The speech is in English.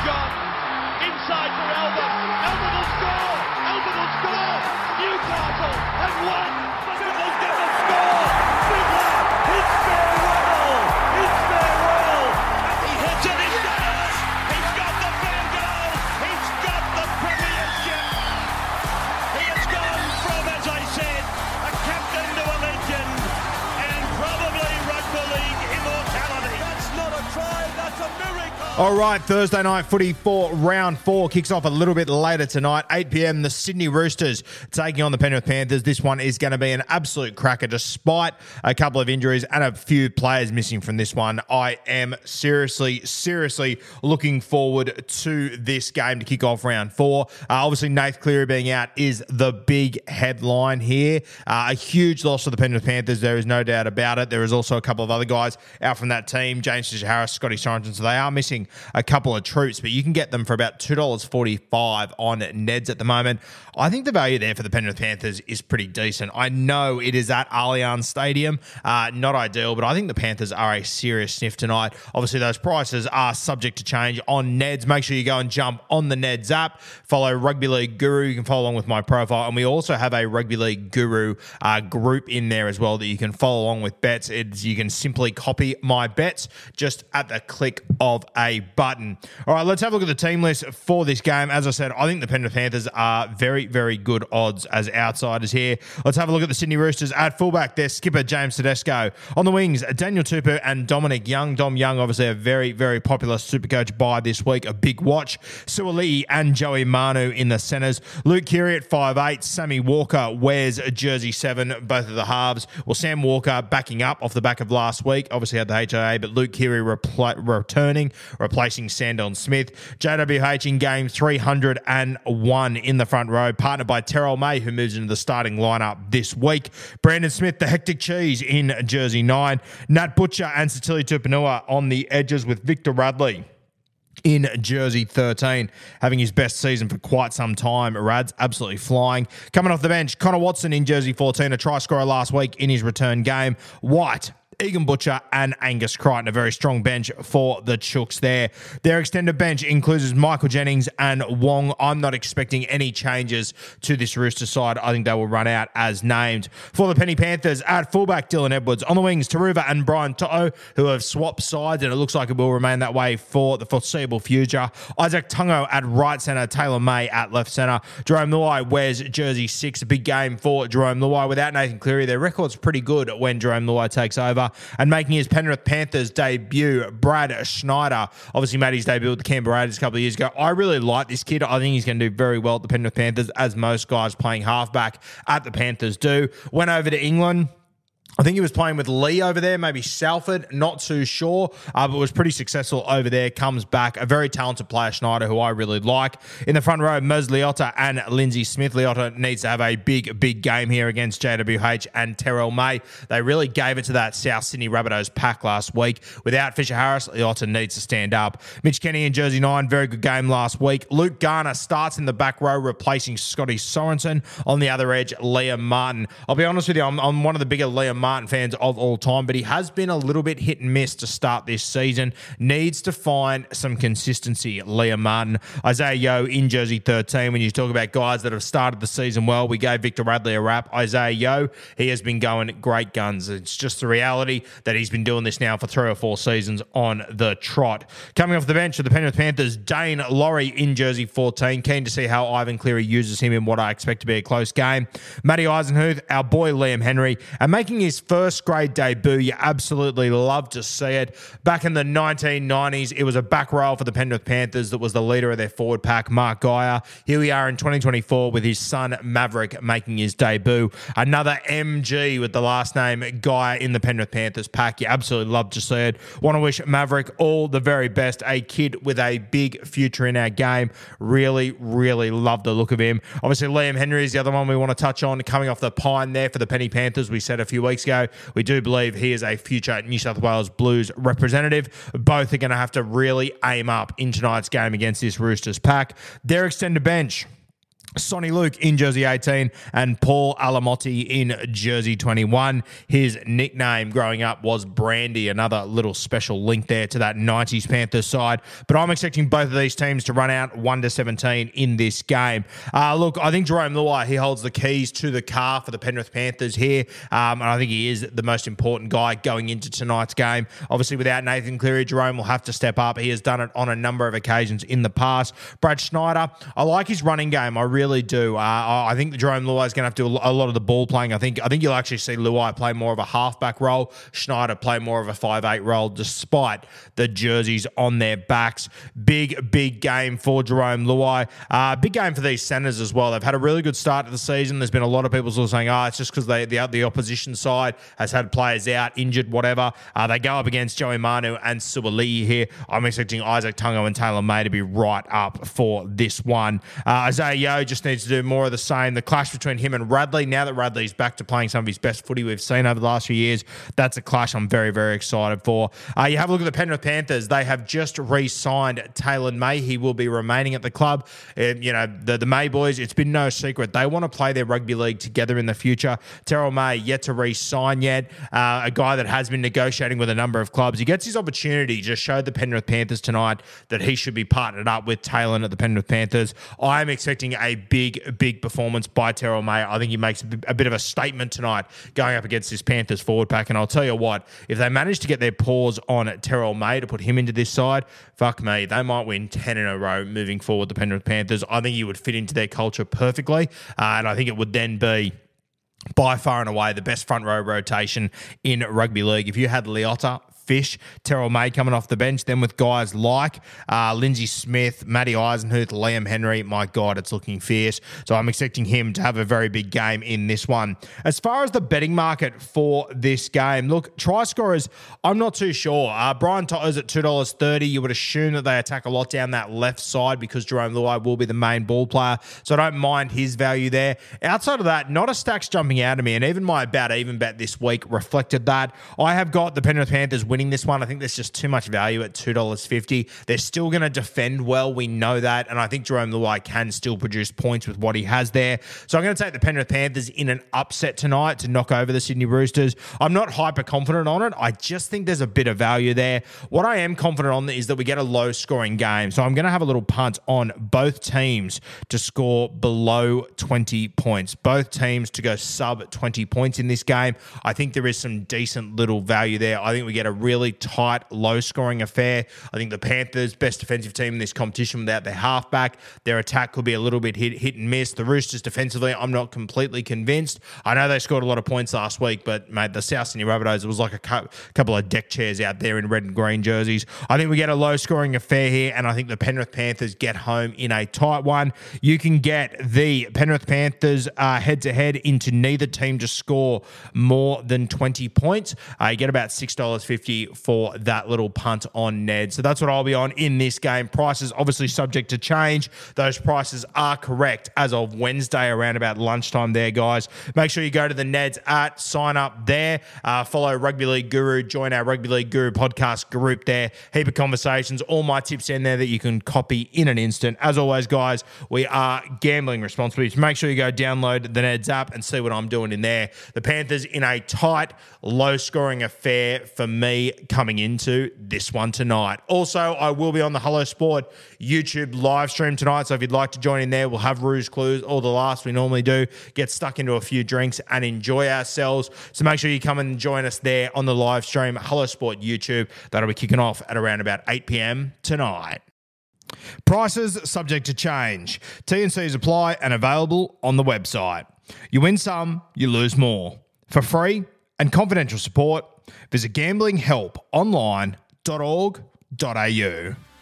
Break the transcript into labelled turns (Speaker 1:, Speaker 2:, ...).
Speaker 1: gone. Inside for Albert. Albert will score. Albert will score. Newcastle have won. Fiddler's going to score. Fiddler. It's farewell. It's farewell. And he hits it. He's got it. He's got the field goal. He's got the premiership. He has gone from, as I said, a captain to a legend and probably rugby league immortality. That's not a try. That's a miracle.
Speaker 2: All right, Thursday night footy for round 4 kicks off a little bit later tonight. 8 p.m, the Sydney Roosters taking on the Penrith Panthers. This one is going to be an absolute cracker despite a couple of injuries and a few players missing from this one. I am seriously looking forward to this game to kick off round 4. Obviously, Nath Cleary being out is the big headline here. A huge loss for the Penrith Panthers. There is no doubt about it. There is also a couple of other guys out from that team. James Fisher-Harris, Scotty Sorensen. So they are missing a couple of troops, but you can get them for about $2.45 on Neds at the moment. I think the value there for the Penrith Panthers is pretty decent. I know it is at Allianz Stadium, not ideal, but I think the Panthers are a serious sniff tonight. Obviously, those prices are subject to change on Neds. Make sure you go and jump on the Neds app. Follow Rugby League Guru. You can follow along with my profile, and we also have a Rugby League Guru group in there as well that you can follow along with bets. You can simply copy my bets just at the click of a button. All right, let's have a look at the team list for this game. As I said, I think the Penrith Panthers are very, very good odds as outsiders here. Let's have a look at the Sydney Roosters. At fullback, their skipper, James Tedesco. On the wings, Daniel Tupou and Dominic Young. Dom Young, obviously a very, very popular Supercoach buy this week. A big watch. Suaalii and Joey Manu in the centres. Luke Keary at 5'8". Sammy Walker wears jersey 7, both of the halves. Well, Sam Walker backing up off the back of last week. Obviously had the HIA, but Luke Keary returning, replacing Sandon Smith. JWH in game 301 in the front row, partnered by Terrell May, who moves into the starting lineup this week. Brandon Smith, the hectic cheese, in jersey 9. Nat Butcher and Satili Tupanua on the edges with Victor Radley in jersey 13, having his best season for quite some time. Rad's absolutely flying. Coming off the bench, Connor Watson in jersey 14, a try scorer last week in his return game. White, Egan Butcher and Angus Crichton, a very strong bench for the Chooks there. Their extended bench includes Michael Jennings and Wong. I'm not expecting any changes to this Rooster side. I think they will run out as named. For the Penny Panthers, at fullback, Dylan Edwards. On the wings, Taruva and Brian To'o, who have swapped sides, and it looks like it will remain that way for the foreseeable future. Isaac Tungo at right centre, Taylor May at left centre. Jerome Luai wears jersey 6, a big game for Jerome Luai. Without Nathan Cleary, their record's pretty good when Jerome Luai takes over. And making his Penrith Panthers debut, Brad Schneider. Obviously made his debut with the Canberra Raiders a couple of years ago. I really like this kid. I think he's going to do very well at the Penrith Panthers, as most guys playing halfback at the Panthers do. Went over to England. I think he was playing with Lee over there, maybe Salford, not too sure, but was pretty successful over there. Comes back, a very talented player, Schneider, who I really like. In the front row, Mez Leota and Lindsay Smith. Leota needs to have a big game here against JWH and Terrell May. They really gave it to that South Sydney Rabbitohs pack last week. Without Fisher-Harris, Leota needs to stand up. Mitch Kenny in jersey 9, very good game last week. Luke Garner starts in the back row, replacing Scotty Sorensen. On the other edge, Liam Martin. I'll be honest with you, I'm one of the bigger Liam Martin fans of all time, but he has been a little bit hit and miss to start this season. Needs to find some consistency, Liam Martin. Isaiah Yeo in jersey 13. When you talk about guys that have started the season well, we gave Victor Radley a rap. Isaiah Yeo, he has been going great guns. It's just the reality that he's been doing this now for 3 or 4 seasons on the trot. Coming off the bench for the Penrith Panthers, Dane Laurie in jersey 14. Keen to see how Ivan Cleary uses him in what I expect to be a close game. Matty Eisenhuth, our boy Liam Henry, and making his first grade debut. You absolutely love to see it. Back in the 1990s, it was a back row for the Penrith Panthers that was the leader of their forward pack, Mark Geyer. Here we are in 2024 with his son, Maverick, making his debut. Another MG with the last name Geyer in the Penrith Panthers pack. You absolutely love to see it. Want to wish Maverick all the very best. A kid with a big future in our game. Really love the look of him. Obviously, Liam Henry is the other one we want to touch on. Coming off the pine there for the Penny Panthers, we said a few weeks ago. We do believe he is a future New South Wales Blues representative. Both are going to have to really aim up in tonight's game against this Roosters pack. Their extended bench Sonny Luke in jersey 18 and Paul Alamotti in jersey 21. His nickname growing up was Brandy, another little special link there to that 90s Panthers side. But I'm expecting both of these teams to run out 1-17 in this game. Look, I think Jerome Luai, he holds the keys to the car for the Penrith Panthers here. And I think he is the most important guy going into tonight's game. Obviously, without Nathan Cleary, Jerome will have to step up. He has done it on a number of occasions in the past. Brad Schneider, I like his running game. I really do. I think Jerome Luai is going to have to do a lot of the ball playing. I think you'll actually see Luai play more of a halfback role, Schneider play more of a 5'8" role, despite the jerseys on their backs. Big game for Jerome Luai. Big game for these centers as well. They've had a really good start to the season. There's been a lot of people still saying, it's just because the opposition side has had players out, injured, whatever. They go up against Joey Manu and Suaalii here. I'm expecting Isaac Tungo and Taylor May to be right up for this one. Isaiah Yeo just needs to do more of the same. The clash between him and Radley, now that Radley's back to playing some of his best footy we've seen over the last few years, that's a clash I'm very, very excited for. You have a look at the Penrith Panthers. They have just re-signed Taylor May. He will be remaining at the club. The May boys, it's been no secret. They want to play their rugby league together in the future. Terrell May, yet to re-sign yet. A guy that has been negotiating with a number of clubs. He gets his opportunity. Just showed the Penrith Panthers tonight that he should be partnered up with Taylor at the Penrith Panthers. I am expecting a big performance by Terrell May. I think he makes a bit of a statement tonight going up against this Panthers forward pack. And I'll tell you what, if they manage to get their paws on Terrell May to put him into this side, fuck me, they might win 10 in a row moving forward, the Penrith Panthers. I think he would fit into their culture perfectly. And I think it would then be by far and away the best front row rotation in rugby league. If you had Leota, Fish, Terrell May coming off the bench, then with guys like Lindsay Smith, Matty Eisenhuth, Liam Henry, my God, it's looking fierce. So I'm expecting him to have a very big game in this one. As far as the betting market for this game, look, try scorers, I'm not too sure. Brian Totter's at $2.30. You would assume that they attack a lot down that left side because Jerome Luai will be the main ball player. So I don't mind his value there. Outside of that, not a stacks jumping out of me, and even my about even bet this week reflected that. I have got the Penrith Panthers winning this one. I think there's just too much value at $2.50. They're still going to defend well. We know that. And I think Jerome Luai can still produce points with what he has there. So I'm going to take the Penrith Panthers in an upset tonight to knock over the Sydney Roosters. I'm not hyper confident on it. I just think there's a bit of value there. What I am confident on is that we get a low scoring game. So I'm going to have a little punt on both teams to score below 20 points. Both teams to go sub 20 points in this game. I think there is some decent little value there. I think we get a really tight, low-scoring affair. I think the Panthers, best defensive team in this competition without their halfback. Their attack could be a little bit hit and miss. The Roosters defensively, I'm not completely convinced. I know they scored a lot of points last week, but, mate, the South Sydney Rabbitohs, it was like a couple of deck chairs out there in red and green jerseys. I think we get a low-scoring affair here, and I think the Penrith Panthers get home in a tight one. You can get the Penrith Panthers head-to-head into neither team to score more than 20 points. You get about $6.50 for that little punt on Ned. So that's what I'll be on in this game. Prices obviously subject to change. Those prices are correct as of Wednesday around about lunchtime there, guys. Make sure you go to the Neds at, sign up there, follow Rugby League Guru, join our Rugby League Guru podcast group there. Heap of conversations, all my tips in there that you can copy in an instant. As always, guys, we are gambling responsibly. So make sure you go download the Neds app and see what I'm doing in there. The Panthers in a tight, low-scoring affair for me coming into this one tonight. Also, I will be on the Hello Sport YouTube live stream tonight, so if you'd like to join in there, we'll have Rouge Clues, all the laughs we normally do, get stuck into a few drinks and enjoy ourselves. So make sure you come and join us there on the live stream, Hello Sport YouTube. That'll be kicking off at around about 8 p.m. tonight. Prices subject to change. T&Cs apply and available on the website. You win some, you lose more. For free and confidential support, visit gamblinghelponline.org.au.